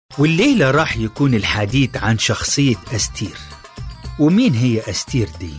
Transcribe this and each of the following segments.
والليلة راح يكون الحديث عن شخصية أستير. ومين هي أستير دي؟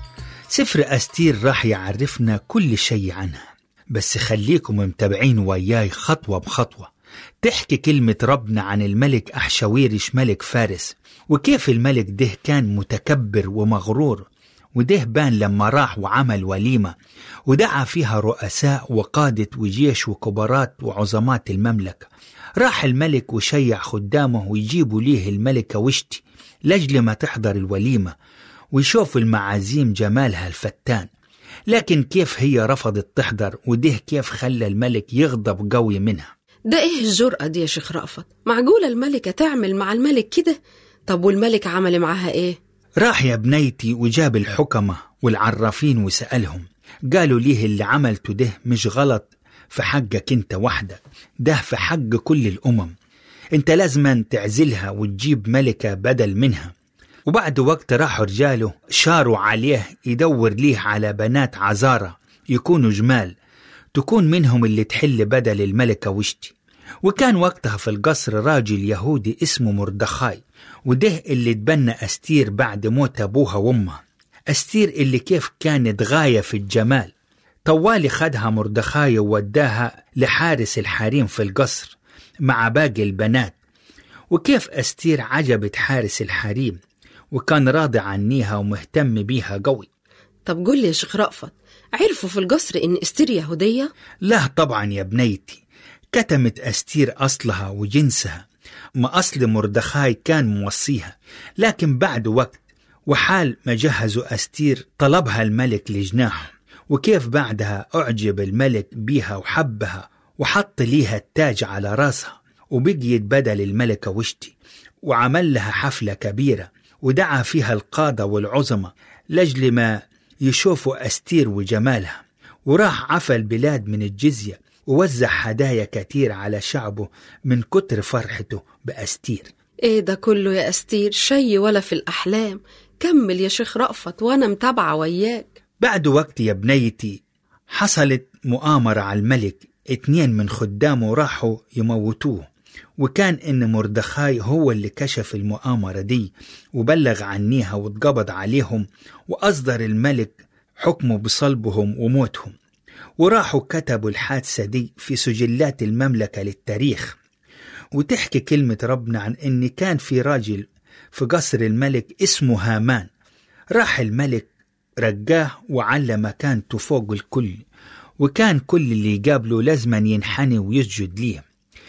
سفر أستير راح يعرفنا كل شيء عنها، بس خليكم متابعين وياي خطوة بخطوة. تحكي كلمة ربنا عن الملك أحشويرش ملك فارس، وكيف الملك ده كان متكبر ومغرور، وده بان لما راح وعمل وليمة ودعا فيها رؤساء وقادة وجيش وكبارات وعظمات المملكة. راح الملك وشيع خدامه ويجيبوا ليه الملكة وشتي لجل ما تحضر الوليمة ويشوف المعازيم جمالها الفتان. لكن كيف هي رفضت تحضر، وده كيف خلى الملك يغضب قوي منها. ده ايه الجرأة دي يا شيخ رأفت؟ معقولة الملكة تعمل مع الملك كده؟ طب والملك عمل معها ايه؟ راح يا بنيتي وجاب الحكمة والعرافين وسألهم، قالوا ليه اللي عملته ده مش غلط في حقك انت وحدك، ده في حق كل الأمم. انت لازما تعزلها وتجيب ملكة بدل منها. وبعد وقت راحوا رجاله شاروا عليه يدور ليه على بنات عزارة يكونوا جمال، تكون منهم اللي تحل بدل الملكة وشتي. وكان وقتها في القصر راجل يهودي اسمه مردخاي، وده اللي تبنى أستير بعد موت أبوها وأمها. أستير اللي كيف كانت غاية في الجمال، طوالي خدها مردخاي ووداها لحارس الحريم في القصر مع باقي البنات. وكيف أستير عجبت حارس الحريم وكان راضي عنيها ومهتم بيها قوي. طب قول لي يا شيخ رأفت، عرفوا في القصر إن أستير يهودية؟ لا طبعا يا بنيتي، كتمت أستير أصلها وجنسها، ما أصل مردخاي كان موصيها. لكن بعد وقت وحال ما جهزوا أستير طلبها الملك لجناحه، وكيف بعدها أعجب الملك بيها وحبها وحط ليها التاج على راسها وبقيت بدل الملكة وشتي، وعمل لها حفلة كبيرة ودعا فيها القادة والعظمة لجل ما يشوفوا أستير وجمالها. وراح عفى البلاد من الجزية ووزع هدايا كتير على شعبه من كتر فرحته بأستير. ايه ده كله يا أستير؟ شي ولا في الأحلام. كمل يا شيخ رأفت وأنا متابعة وياك. بعد وقت يا بنيتي حصلت مؤامرة على الملك، 2 من خدامه راحوا يموتوه، وكان إن مردخاي هو اللي كشف المؤامرة دي وبلغ عنيها واتقبض عليهم، وأصدر الملك حكمه بصلبهم وموتهم. وراحوا كتبوا الحادثة دي في سجلات المملكة للتاريخ. وتحكي كلمة ربنا عن إن كان في راجل في قصر الملك اسمه هامان، راح الملك رجاه وعلى مكانته فوق الكل، وكان كل اللي يقابله لازما ينحني ويسجد ليه.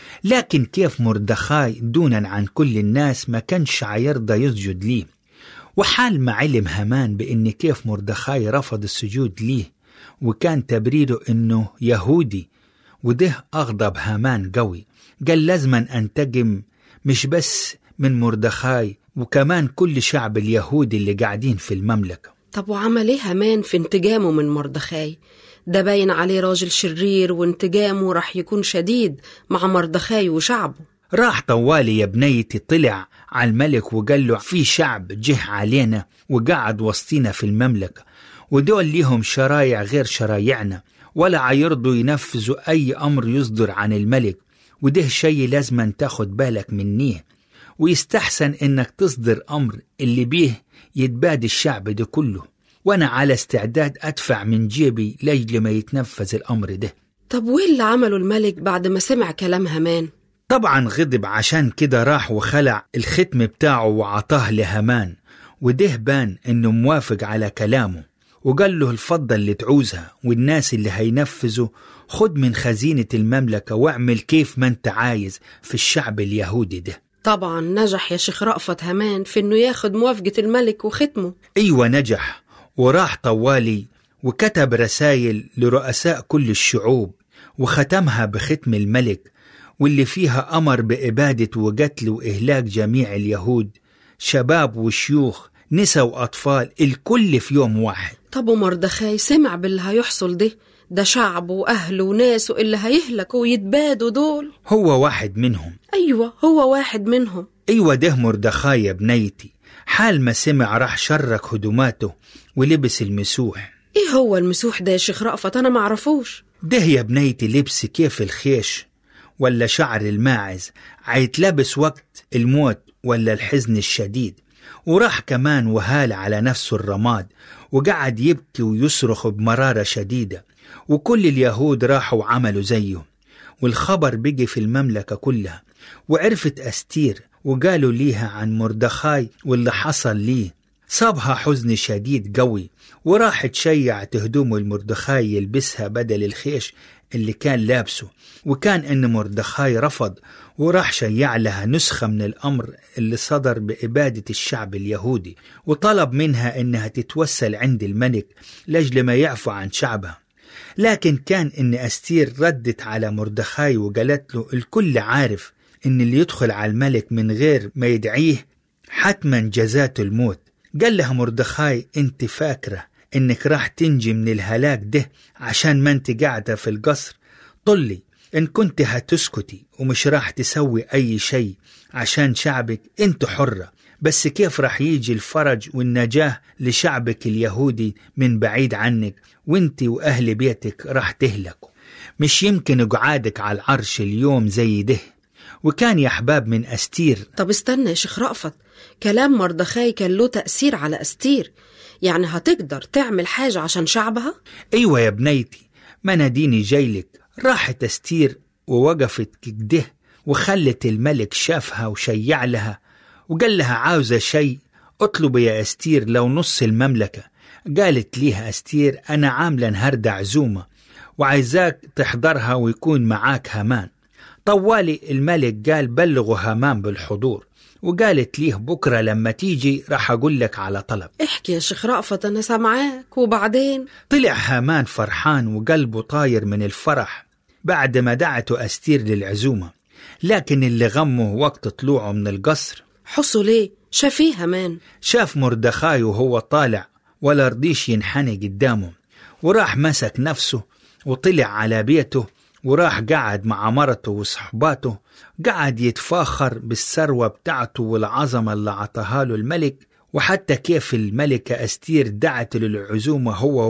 لكن كيف مردخاي دونا عن كل الناس ما كانش عيرضى يسجد ليه. وحال ما علم هامان بإن كيف مردخاي رفض السجود ليه وكان تبريره إنه يهودي، وده أغضب هامان قوي، قال لازما أنتقم مش بس من مردخاي وكمان كل شعب اليهود اللي قاعدين في المملكة. طب وعمل ايه هامان في انتقامه من مردخاي؟ ده باين عليه راجل شرير، وانتقامه راح يكون شديد مع مردخاي وشعبه. راح طوالي يا بنيتي طلع على الملك وقال له في شعب جه علينا وقعد وسطينا في المملكة، ودول ليهم شرايع غير شرايعنا، ولا عيرضوا ينفذوا أي أمر يصدر عن الملك، وده شيء لازم تاخد بالك منيه، ويستحسن إنك تصدر أمر اللي بيه يتبادي الشعب ده كله، وأنا على استعداد أدفع من جيبي لجل ما يتنفذ الأمر ده. طب وإيه اللي عمله الملك بعد ما سمع كلام هامان؟ طبعا غضب، عشان كده راح وخلع الختم بتاعه وعطاه لهامان، وده بان إنه موافق على كلامه، وقال له الفضة اللي تعوزها والناس اللي هينفذوا خد من خزينة المملكة واعمل كيف ما انت عايز في الشعب اليهودي ده. طبعا نجح يا شيخ رأفت هامان في إنه ياخد موافقة الملك وختمه. أيوة نجح، وراح طوالي وكتب رسائل لرؤساء كل الشعوب وختمها بختم الملك، واللي فيها أمر بإبادة وقتل وإهلاك جميع اليهود، شباب وشيوخ نساء وأطفال، الكل في يوم واحد. طب ومردخاي سمع باللي هيحصل ده شعبه وأهله وناسه اللي هيهلكوا ويتبادوا دول. هو واحد منهم. أيوة هو واحد منهم. أيوة ده مردخاي يا بنيتي، حال ما سمع راح شرك هدوماته ولبس المسوح. إيه هو المسوح ده يا شيخ رأفت؟ أنا معرفوش. ده يا بنيتي لبس كيف الخيش ولا شعر الماعز، عيتلبس وقت الموت ولا الحزن الشديد. وراح كمان وهال على نفسه الرماد وقعد يبكي ويصرخ بمرارة شديدة، وكل اليهود راحوا وعملوا زيه. والخبر بقي في المملكة كلها، وعرفت أستير وقالوا ليها عن مردخاي واللي حصل ليه. صابها حزن شديد قوي، وراحت شيعت هدوم المردخاي يلبسها بدل الخيش اللي كان لابسه. وكان إن مردخاي رفض، وراح شيع لها نسخة من الأمر اللي صدر بإبادة الشعب اليهودي، وطلب منها إنها تتوسل عند الملك لأجل ما يعفو عن شعبها. لكن كان إن أستير ردت على مردخاي وقالت له الكل عارف إن اللي يدخل على الملك من غير ما يدعيه حتما جزاته الموت. قال لها مردخاي انت فاكرة إنك راح تنجي من الهلاك ده عشان ما انت قاعدة في القصر؟ طلي إن كنت هتسكتي ومش راح تسوي أي شيء عشان شعبك انت حرة، بس كيف راح يجي الفرج والنجاة لشعبك اليهودي من بعيد عنك وانت وأهل بيتك راح تهلكوا؟ مش يمكن قعادك على العرش اليوم زي ده. وكان يا أحباب من أستير. طب استنى يا شيخ رأفت، كلام مردخاي كان له تأثير على أستير، يعني هتقدر تعمل حاجة عشان شعبها؟ أيوة يا بنيتي، ما أنا ديني جايلك. راحت أستير ووقفت كده وخلت الملك شافها وشيع لها وقال لها عاوزة شيء اطلب يا أستير لو نص المملكة. قالت ليها أستير أنا عاملة النهاردة عزومة وعايزاك تحضرها ويكون معاك هامان. طوالي الملك قال بلغوا هامان بالحضور، وقالت ليه بكرة لما تيجي راح أقول لك على طلب. احكي يا شيخ رأفت أنا سامعاك. وبعدين طلع هامان فرحان وقلبه طاير من الفرح بعد ما دعته أستير للعزومة. لكن اللي غمه وقت طلوعه من القصر حصوا ليه؟ شافيه هامان؟ شاف مردخاي وهو طالع ولا رضيش ينحني قدامه، وراح مسك نفسه وطلع على بيته وراح قعد مع مرته وصحباته، قعد يتفاخر بالثروة بتاعته والعظمة اللي عطاها له الملك، وحتى كيف الملكة أستير دعت للعزومة هو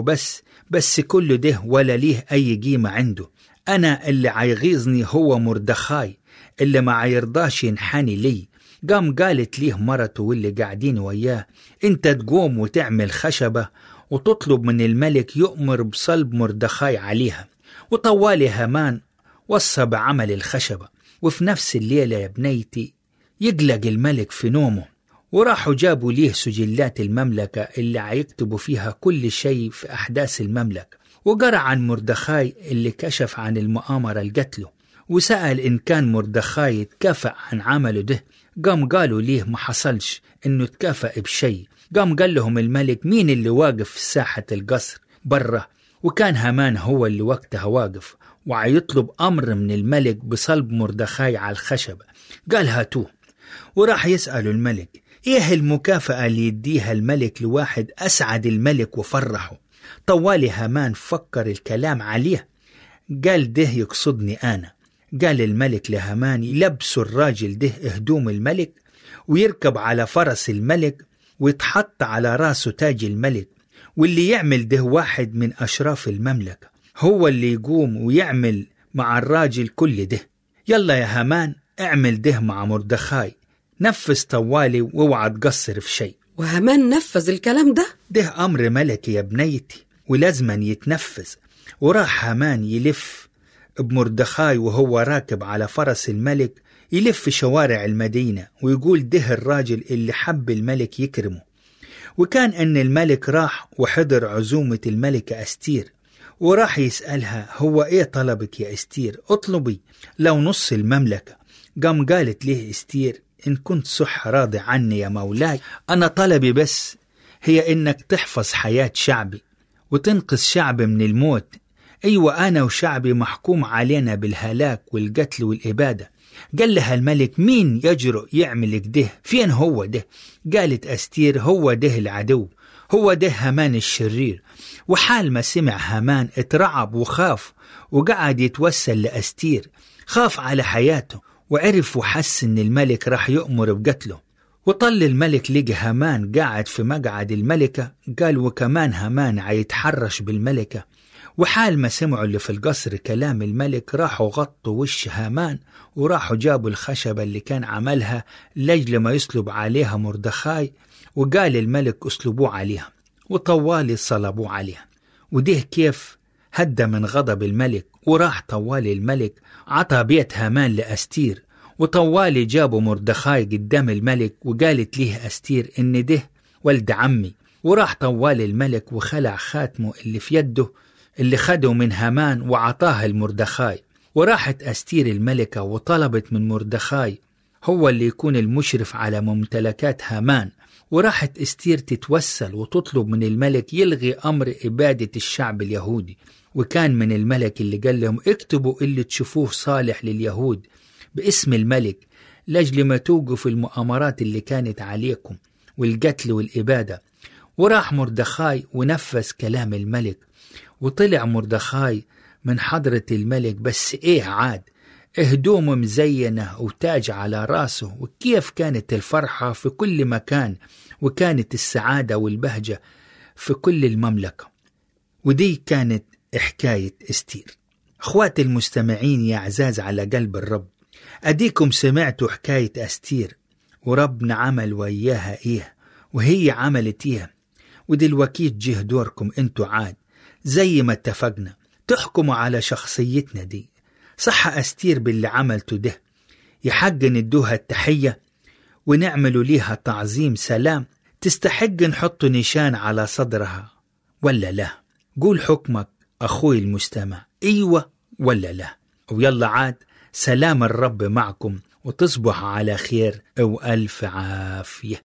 بس كل ده ولا ليه أي قيمة عنده. أنا اللي عيغيظني هو مردخاي اللي ما عيرضاش ينحني لي. قام قالت ليه مرته واللي قاعدين وياه انت تقوم وتعمل خشبة وتطلب من الملك يؤمر بصلب مردخاي عليها. وطوالي هامان وصى بعمل الخشبة. وفي نفس الليلة يا بنيتي يقلق الملك في نومه، وراحوا جابوا ليه سجلات المملكة اللي عيكتبوا فيها كل شيء في أحداث المملكة، وقرأ عن مردخاي اللي كشف عن المؤامرة القتله، وسأل إن كان مردخاي يتكافئ عن عمله ده. قام قالوا ليه ما حصلش إنه تكافئ بشيء. قام قال لهم الملك مين اللي واقف في ساحة القصر برا، وكان هامان هو اللي وقتها واقف وعيطلب أمر من الملك بصلب مردخاي على الخشبة. قال هاتوه. وراح يسألوا الملك إيه المكافأة اللي يديها الملك لواحد أسعد الملك وفرحه. طوالي هامان فكر الكلام عليه، قال ده يقصدني أنا. قال الملك لهامان يلبسوا الراجل ده هدوم الملك ويركب على فرس الملك ويتحط على راسه تاج الملك، واللي يعمل ده واحد من أشراف المملكة هو اللي يقوم ويعمل مع الراجل كل ده. يلا يا هامان اعمل ده مع مردخاي، نفذ طوالي واوعى تقصر في شيء. وهامان نفذ الكلام ده أمر ملكي يا بنيتي ولازما يتنفذ. وراح هامان يلف بمردخاي وهو راكب على فرس الملك يلف شوارع المدينة ويقول ده الراجل اللي حب الملك يكرمه. وكان أن الملك راح وحضر عزومة الملكة أستير، وراح يسألها هو إيه طلبك يا أستير؟ اطلبي لو نص المملكة. قام قالت له أستير إن كنت صح راضي عني يا مولاي، أنا طلبي بس هي إنك تحفظ حياة شعبي وتنقذ شعبي من الموت. أيوة أنا وشعبي محكوم علينا بالهلاك والقتل والإبادة. قال لها الملك مين يجرؤ يعمل كده؟ فين هو ده؟ قالت أستير هو ده العدو، هو ده هامان الشرير. وحال ما سمع هامان اترعب وخاف وقعد يتوسل لأستير، خاف على حياته وعرف وحس ان الملك راح يؤمر بقتله. وطل الملك لقى هامان قاعد في مقعد الملكة، قال وكمان هامان عيتحرش بالملكة وحال ما سمعوا اللي في القصر كلام الملك راحوا غطوا وش هامان، وراحوا جابوا الخشبة اللي كان عملها لجل ما يصلب عليها مردخاي، وقال الملك اسلبوه عليها، وطوالي صلبوه عليها. وده كيف هدى من غضب الملك. وراح طوالي الملك عطى بيت هامان لأستير، وطوالي جابوا مردخاي قدام الملك، وقالت ليه أستير إن ده ولد عمي. وراح طوالي الملك وخلع خاتمه اللي في يده اللي خده من هامان وعطاها المردخاي. وراحت أستير الملكة وطلبت من مردخاي هو اللي يكون المشرف على ممتلكات هامان. وراحت أستير تتوسل وتطلب من الملك يلغي أمر إبادة الشعب اليهودي. وكان من الملك اللي قال لهم اكتبوا اللي تشوفوه صالح لليهود باسم الملك، لأجل ما توقف المؤامرات اللي كانت عليكم والقتل والإبادة. وراح مردخاي ونفذ كلام الملك، وطلع مردخاي من حضرة الملك، بس عاد هدومه مزينة وتاج على راسه، وكيف كانت الفرحة في كل مكان، وكانت السعادة والبهجة في كل المملكة. ودي كانت حكاية أستير. أخوات المستمعين يا عزاز على قلب الرب، أديكم سمعتوا حكاية أستير، وربنا عمل وياها وهي عملت ودلوقتي جه دوركم انتوا عاد زي ما اتفقنا تحكموا على شخصيتنا دي. صح أستير باللي عملته ده يحق ندوها التحية ونعملوا ليها تعظيم سلام، تستحق نحط نشان على صدرها ولا لا؟ قول حكمك أخوي المستمع، أيوة ولا لا؟ ويلا عاد سلام الرب معكم، وتصبح على خير وألف عافية.